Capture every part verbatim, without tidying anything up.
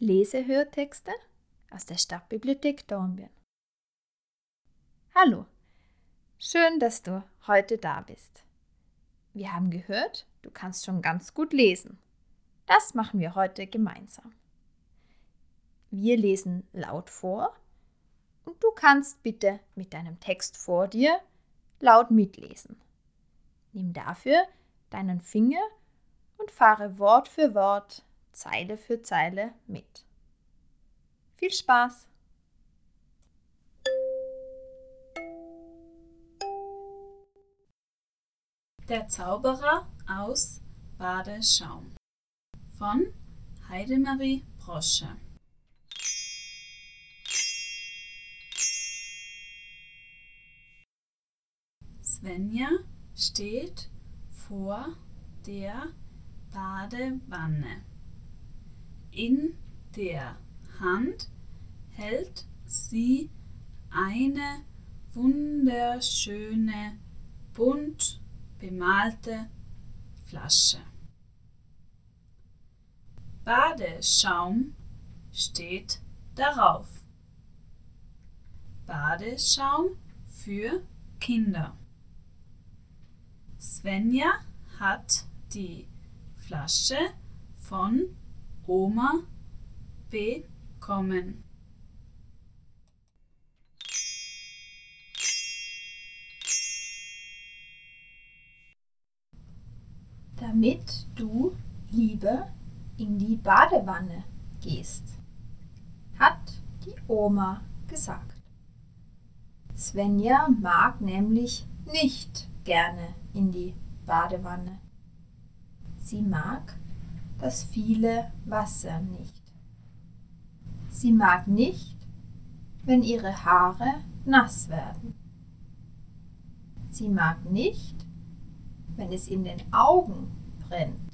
Lesehörtexte aus der Stadtbibliothek Dornbirn. Hallo, schön, dass du heute da bist. Wir haben gehört, du kannst schon ganz gut lesen. Das machen wir heute gemeinsam. Wir lesen laut vor und du kannst bitte mit deinem Text vor dir laut mitlesen. Nimm dafür deinen Finger und fahre Wort für Wort, Zeile für Zeile mit. Viel Spaß! Der Zauberer aus Badeschaum von Heidemarie Brosche. Svenja steht vor der Badewanne. In der Hand hält sie eine wunderschöne, bunt bemalte Flasche. Badeschaum steht darauf. Badeschaum für Kinder. Svenja hat die Flasche von Oma bekommen. Damit du lieber in die Badewanne gehst, hat die Oma gesagt. Svenja mag nämlich nicht gerne in die Badewanne. Sie mag das viele Wasser nicht. Sie mag nicht, wenn ihre Haare nass werden. Sie mag nicht, wenn es in den Augen brennt.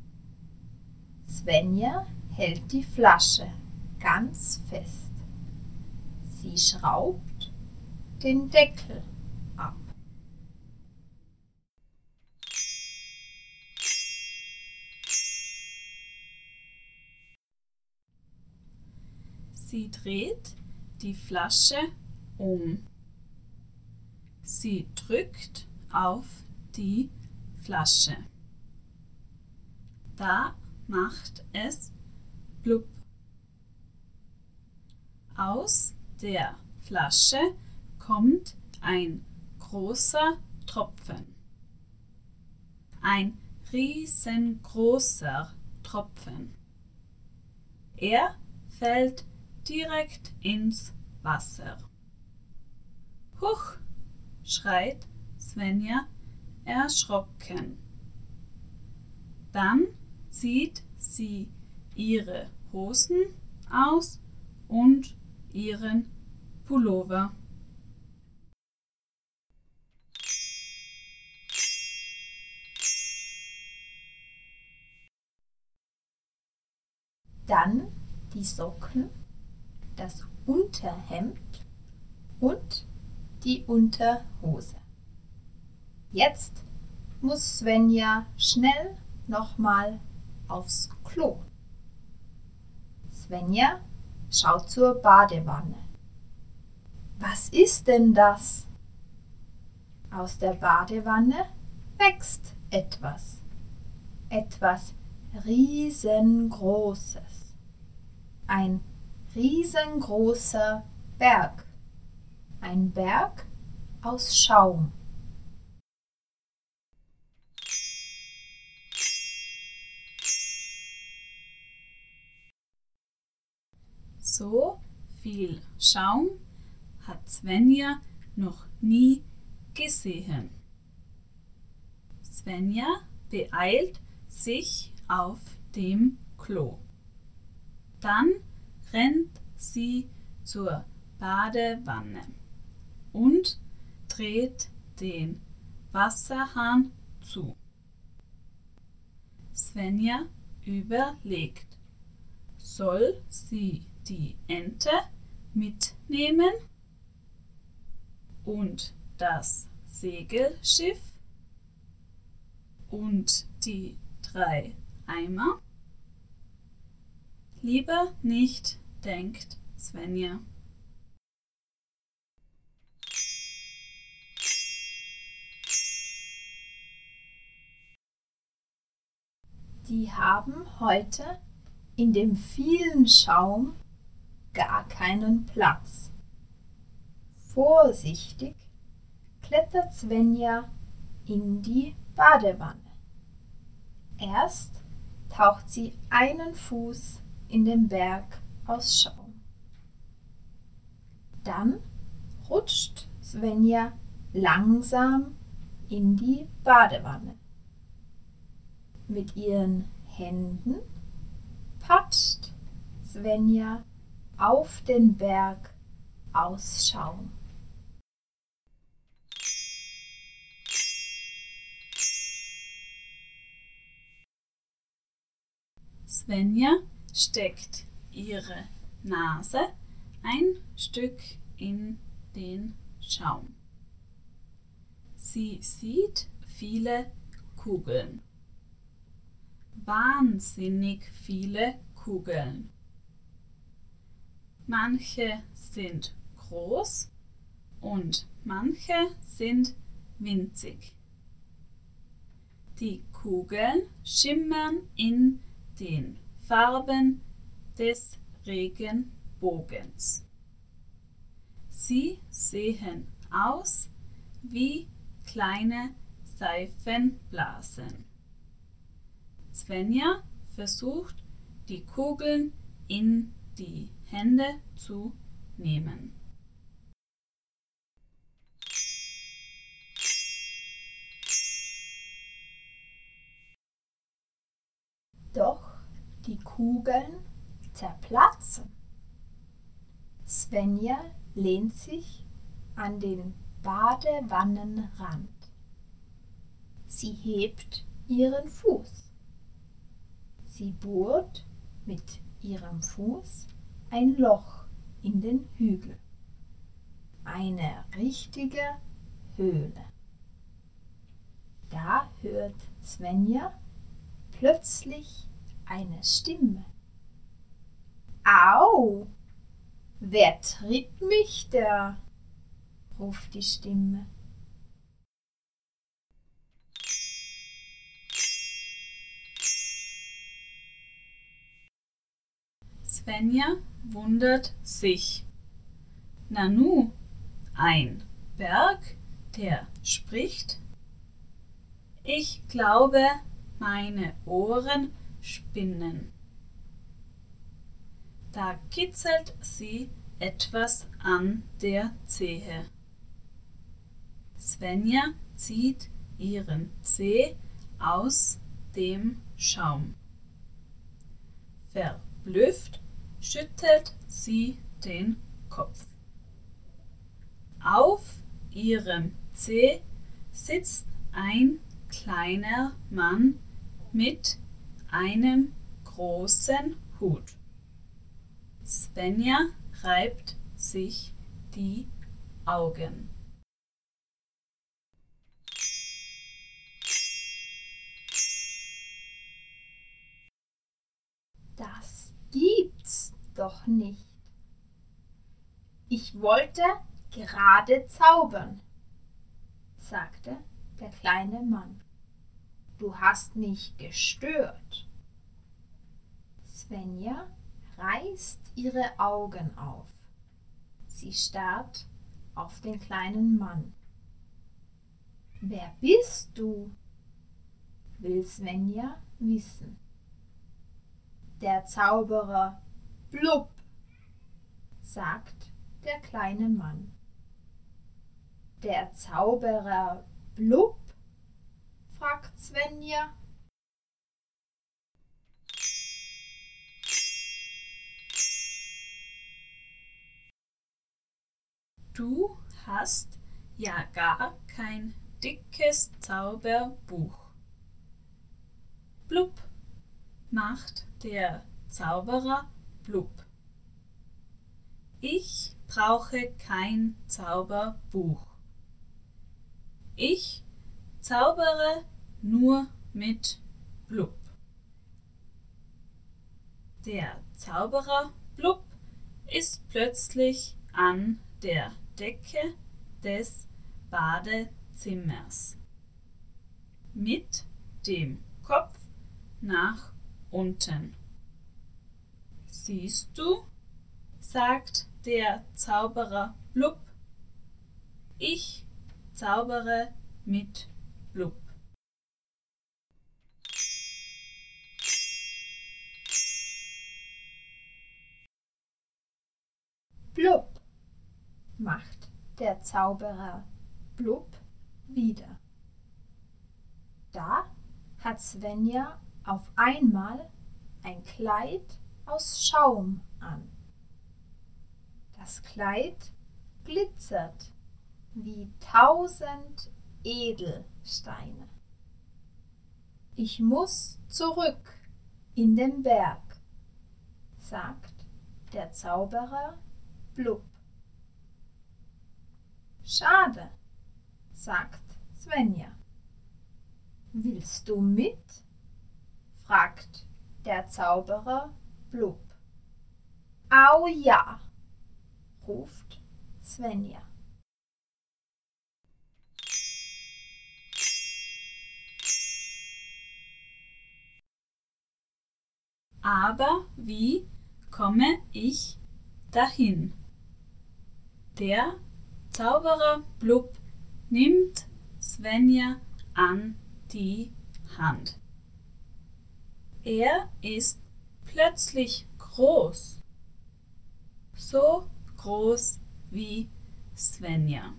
Svenja hält die Flasche ganz fest. Sie schraubt den Deckel ab. Sie dreht die Flasche um. Sie drückt auf die Flasche. Da macht es blub. Aus der Flasche kommt ein großer Tropfen. Ein riesengroßer Tropfen. Er fällt direkt ins Wasser. Huch, schreit Svenja erschrocken. Dann zieht sie ihre Hosen aus und ihren Pullover. Dann die Socken, das Unterhemd und die Unterhose. Jetzt muss Svenja schnell nochmal aufs Klo. Svenja schaut zur Badewanne. Was ist denn das? Aus der Badewanne wächst etwas. Etwas riesengroßes. Ein riesengroßer Berg. Ein Berg aus Schaum. So viel Schaum hat Svenja noch nie gesehen. Svenja beeilt sich auf dem Klo. Dann rennt sie zur Badewanne und dreht den Wasserhahn zu. Svenja überlegt, soll sie die Ente mitnehmen und das Segelschiff und die drei Eimer? Lieber nicht, denkt Svenja. Die haben heute in dem vielen Schaum gar keinen Platz. Vorsichtig klettert Svenja in die Badewanne. Erst taucht sie einen Fuß in den Berg aus Schaum. Dann rutscht Svenja langsam in die Badewanne. Mit ihren Händen patscht Svenja auf den Berg aus Schaum. Svenja steckt ihre Nase ein Stück in den Schaum. Sie sieht viele Kugeln. Wahnsinnig viele Kugeln. Manche sind groß und manche sind winzig. Die Kugeln schimmern in den Farben des Regenbogens. Sie sehen aus wie kleine Seifenblasen. Svenja versucht, die Kugeln in die Hände zu nehmen. Doch die Kugeln zerplatzen. Svenja lehnt sich an den Badewannenrand. Sie hebt ihren Fuß. Sie bohrt mit ihrem Fuß ein Loch in den Hügel. Eine richtige Höhle. Da hört Svenja plötzlich eine Stimme. Au! Wer tritt mich da? Ruft die Stimme. Svenja wundert sich. Nanu, ein Berg, der spricht? Ich glaube, meine Ohren spinnen. Da kitzelt sie etwas an der Zehe. Svenja zieht ihren Zeh aus dem Schaum. Verblüfft schüttelt sie den Kopf. Auf ihrem Zeh sitzt ein kleiner Mann mit einem großen Hut. Svenja reibt sich die Augen. Das gibt's doch nicht. Ich wollte gerade zaubern, sagte der kleine Mann. Du hast mich gestört. Svenja reißt ihre Augen auf. Sie starrt auf den kleinen Mann. Wer bist du? Will Svenja wissen. Der Zauberer Blub, sagt der kleine Mann. Der Zauberer Blub? Fragt Svenja. Du hast ja gar kein dickes Zauberbuch. Blub, macht der Zauberer Blub. Ich brauche kein Zauberbuch. Ich zaubere nur mit Blub. Der Zauberer Blub ist plötzlich an der Decke des Badezimmers mit dem Kopf nach unten. Siehst du, sagt der Zauberer Blub, ich zaubere mit Blub. Blub, macht der Zauberer Blub wieder. Da hat Svenja auf einmal ein Kleid aus Schaum an. Das Kleid glitzert wie tausend Edelsteine. Ich muss zurück in den Berg, sagt der Zauberer Blub. Schade, sagt Svenja. Willst du mit? Fragt der Zauberer Blub. Au ja, ruft Svenja. Aber wie komme ich dahin? Der Zauberer Blub nimmt Svenja an die Hand. Er ist plötzlich groß, so groß wie Svenja.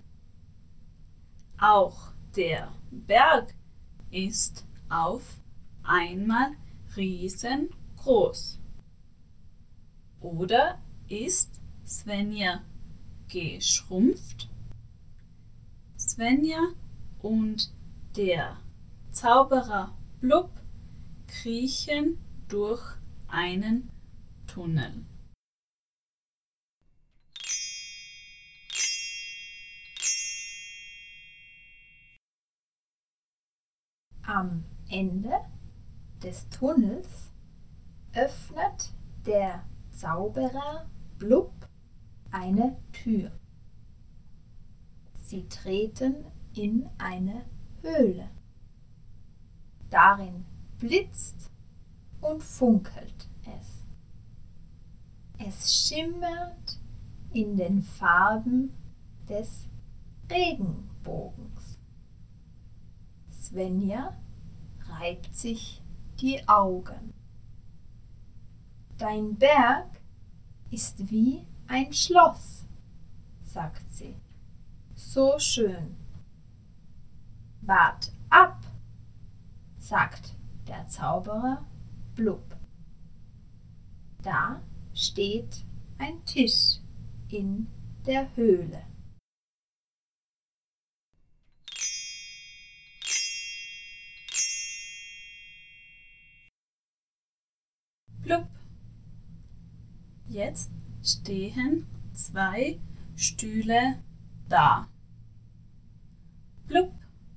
Auch der Berg ist auf einmal riesengroß. Oder ist Svenja geschrumpft? Svenja und der Zauberer Blub kriechen durch einen Tunnel. Am Ende des Tunnels öffnet der Zauberer Blub eine Tür. Sie treten in eine Höhle. Darin blitzt und funkelt es. Es schimmert in den Farben des Regenbogens. Svenja reibt sich die Augen. Dein Berg ist wie ein Schloss, sagt sie. So schön. Wart ab, sagt der Zauberer Blub. Da steht ein Tisch in der Höhle. Blub. Jetzt stehen zwei Stühle da. Blub.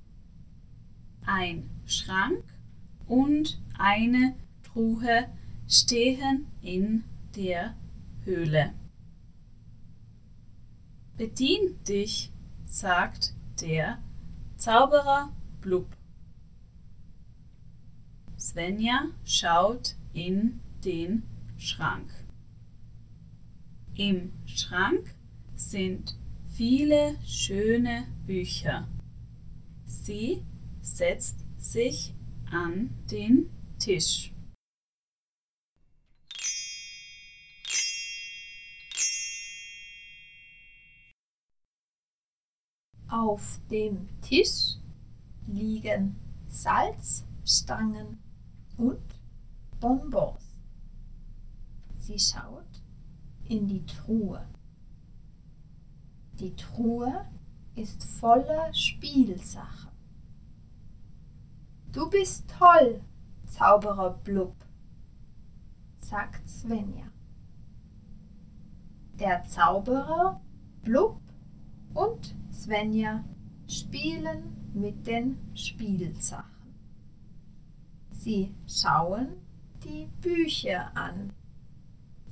Ein Schrank und eine Truhe stehen in der Höhle. Bedien dich, sagt der Zauberer Blub. Svenja schaut in den Schrank. Im Schrank sind viele schöne Bücher. Sie setzt sich an den Tisch. Auf dem Tisch liegen Salzstangen und Bonbons. Sie schaut in die Truhe. Die Truhe ist voller Spielsachen. Du bist toll, Zauberer Blub, sagt Svenja. Der Zauberer Blub und Svenja spielen mit den Spielsachen. Sie schauen die Bücher an,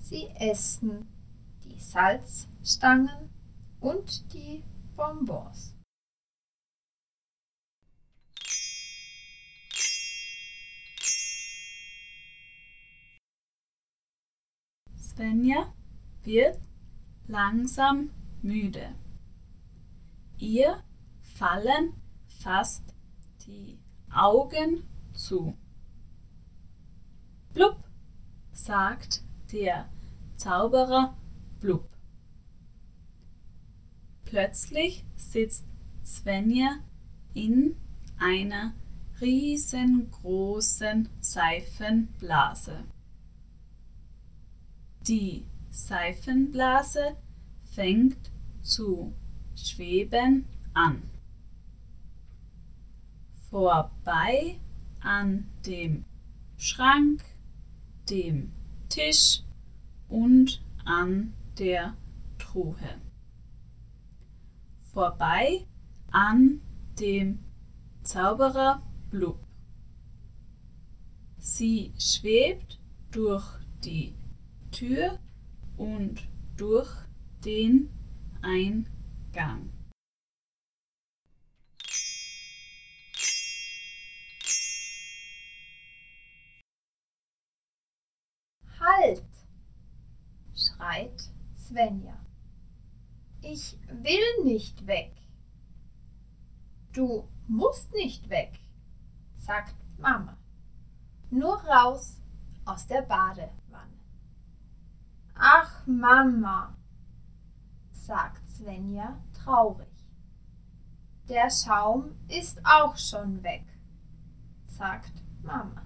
Sie essen die Salzstangen und die Bonbons. Svenja wird langsam müde. Ihr fallen fast die Augen zu. Blub, sagt der Zauberer Blub. Plötzlich sitzt Svenja in einer riesengroßen Seifenblase. Die Seifenblase fängt zu schweben an. Vorbei an dem Schrank, dem Tisch und an der Truhe. Vorbei an dem Zauberer Blub. Sie schwebt durch die Tür und durch den Eingang. Halt! Schreit Svenja. Ich will nicht weg. Du musst nicht weg, sagt Mama. Nur raus aus der Badewanne. Ach, Mama, sagt Svenja traurig. Der Schaum ist auch schon weg, sagt Mama.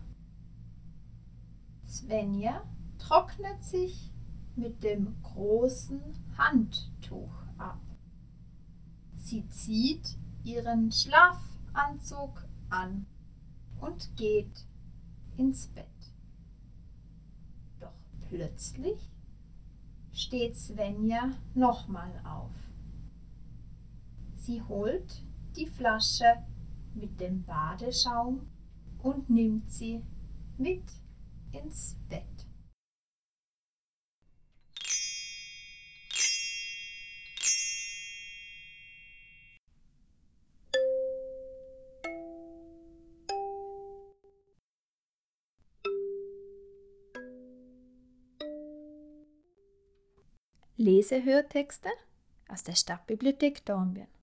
Svenja trocknet sich mit dem großen Handtuch ab. Sie zieht ihren Schlafanzug an und geht ins Bett. Doch plötzlich steht Svenja nochmal auf. Sie holt die Flasche mit dem Badeschaum und nimmt sie mit ins Bett. Lesehörtexte aus der Stadtbibliothek Dornbirn.